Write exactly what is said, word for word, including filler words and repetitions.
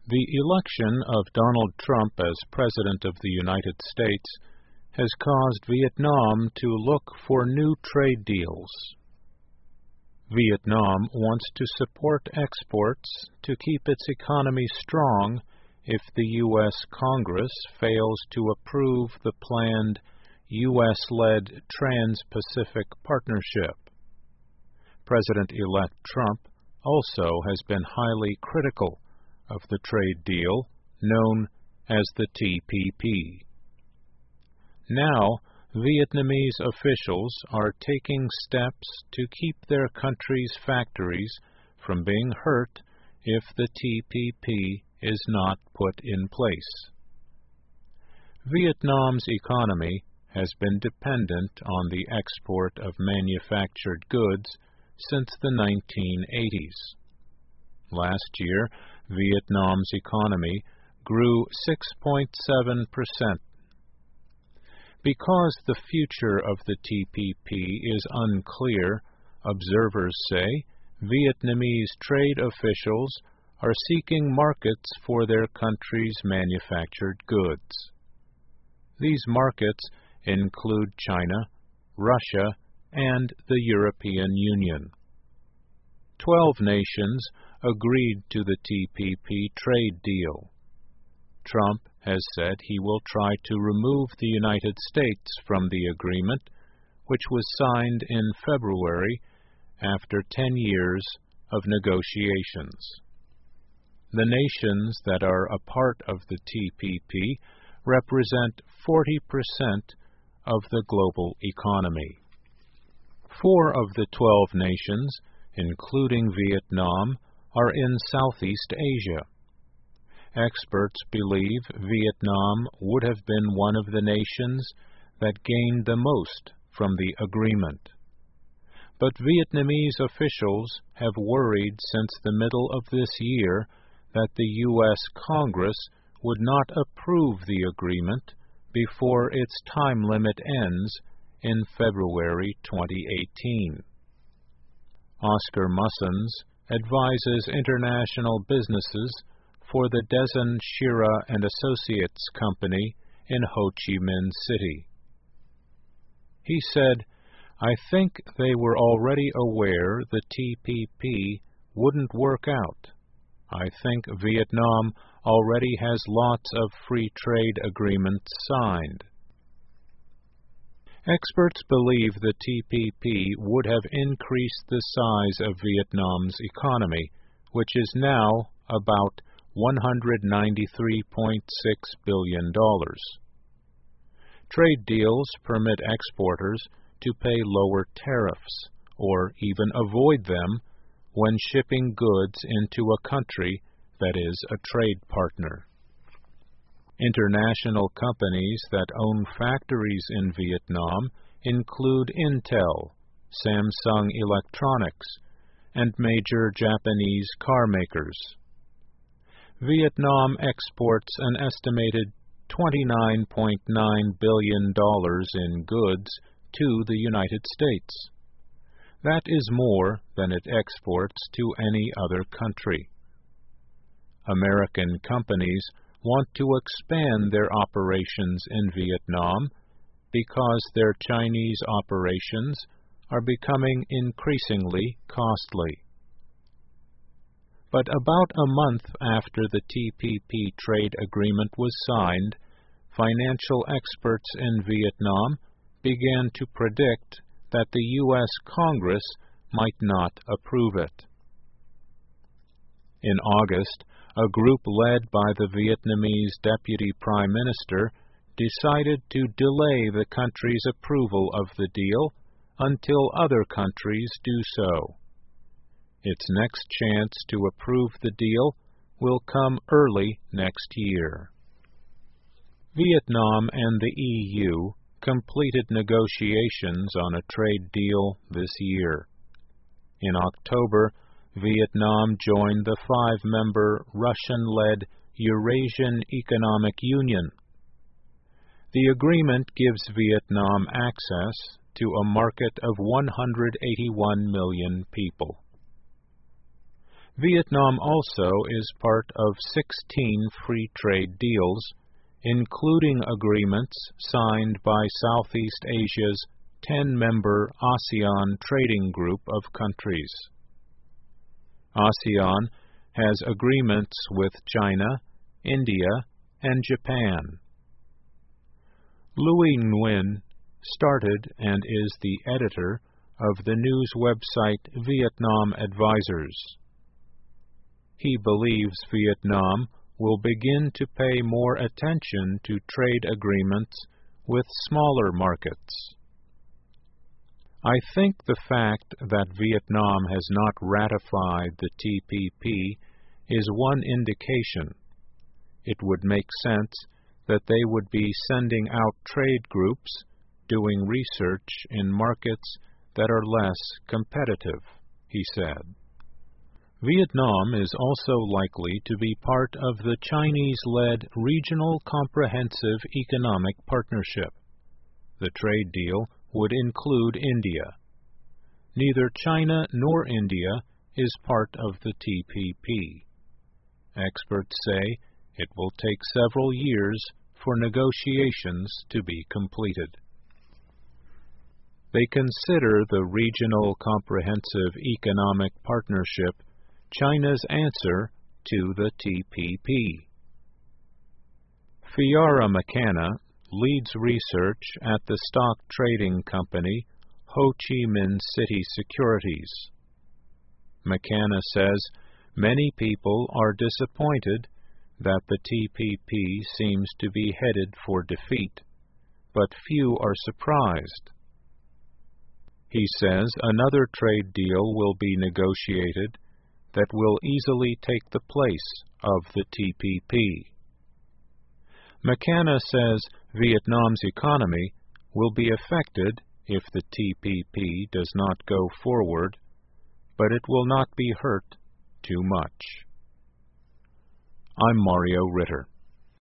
The election of Donald Trump as President of the United States has caused Vietnam to look for new trade deals. Vietnam wants to support exports to keep its economy strong if the U S Congress fails to approve the planned U S-led Trans-Pacific Partnership. President-elect Trump also has been highly critical of the trade deal known as the T P P. Now, Vietnamese officials are taking steps to keep their country's factories from being hurt if the T P P is not put in place. Vietnam's economy has been dependent on the export of manufactured goods since the nineteen eighties. Last year, Vietnam's economy grew six point seven percent. Because the future of the T P P is unclear, observers say Vietnamese trade officials are seeking markets for their country's manufactured goods. These markets include China, Russia, and the European Union. Twelve nations agreed to the T P P trade deal. Trump has said he will try to remove the United States from the agreement, which was signed in February after ten years of negotiations. The nations that are a part of the T P P represent forty percent of the global economy. Four of the twelve nations, including Vietnam, are in Southeast Asia. Experts believe Vietnam would have been one of the nations that gained the most from the agreement. But Vietnamese officials have worried since the middle of this year that the U S Congress would not approve the agreement before its time limit ends in February twenty eighteen. Oscar Mussons advises international businesses for the Dezen Shira and Associates Company in Ho Chi Minh City. He said, "I think they were already aware the T P P wouldn't work out. I think Vietnam already has lots of free trade agreements signed." Experts believe the T P P would have increased the size of Vietnam's economy, which is now about one hundred ninety-three point six billion dollars. Trade deals permit exporters to pay lower tariffs, or even avoid them, when shipping goods into a country that is a trade partner. International companies that own factories in Vietnam include Intel, Samsung Electronics, and major Japanese car makers. Vietnam exports an estimated twenty-nine point nine billion dollars in goods to the United States. That is more than it exports to any other country. American companies want to expand their operations in Vietnam because their Chinese operations are becoming increasingly costly. But about a month after the T P P trade agreement was signed, financial experts in Vietnam began to predict that the U S Congress might not approve it. In August, a group led by the Vietnamese Deputy Prime Minister decided to delay the country's approval of the deal until other countries do so. Its next chance to approve the deal will come early next year. Vietnam and the E U completed negotiations on a trade deal this year. In October, Vietnam joined the five-member Russian-led Eurasian Economic Union. The agreement gives Vietnam access to a market of one hundred eighty-one million people. Vietnam also is part of sixteen free trade deals, including agreements signed by Southeast Asia's ten-member ASEAN trading group of countries. ASEAN has agreements with China, India, and Japan. Louis Nguyen started and is the editor of the news website Vietnam Advisors. He believes Vietnam will begin to pay more attention to trade agreements with smaller markets. I think the fact that Vietnam has not ratified the T P P is one indication. It would make sense that they would be sending out trade groups doing research in markets that are less competitive, he said. Vietnam is also likely to be part of the Chinese-led Regional Comprehensive Economic Partnership. The trade deal would include India. Neither China nor India is part of the T P P. Experts say it will take several years for negotiations to be completed. They consider the Regional Comprehensive Economic Partnership China's answer to the T P P. Fiara McCanna leads research at the stock trading company Ho Chi Minh City Securities. McCanna says many people are disappointed that the T P P seems to be headed for defeat, but few are surprised. He says another trade deal will be negotiated that will easily take the place of the T P P. McCanna says Vietnam's economy will be affected if the T P P does not go forward, but it will not be hurt too much. I'm Mario Ritter.